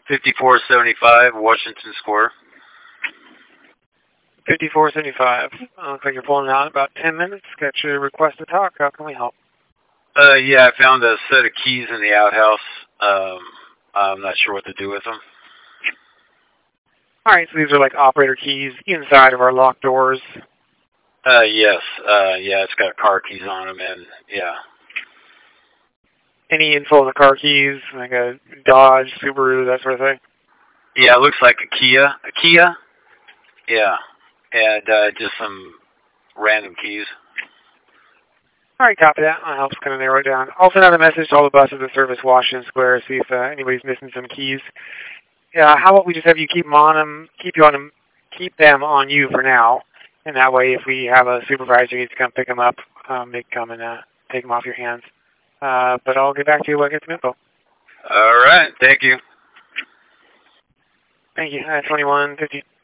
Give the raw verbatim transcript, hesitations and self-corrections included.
fifty-four seventy-five Washington Square. fifty-four seventy-five. Uh, looks like you're pulling out in about ten minutes. Got your request to talk. How can we help? Uh, yeah, I found a set of keys in the outhouse. Um, I'm not sure what to do with them. All right, so these are like operator keys inside of our locked doors. Uh, yes. Uh, yeah, it's got car keys on them, and yeah. Any info on the car keys, like a Dodge, Subaru, that sort of thing? Yeah, it looks like a Kia. A Kia? Yeah. And uh, just some random keys. All right, copy that. That helps kind of narrow it down. I'll send out a message to all the buses that service Washington Square, see if uh, anybody's missing some keys. Yeah, how about we just have you keep them on them, keep you on them, keep them on you for now, and that way, if we have a supervisor who needs to come pick them up, um, they can come and uh, take them off your hands. Uh, but I'll get back to you when I get some info. All right, thank you. Thank you. Uh, twenty-one fifty.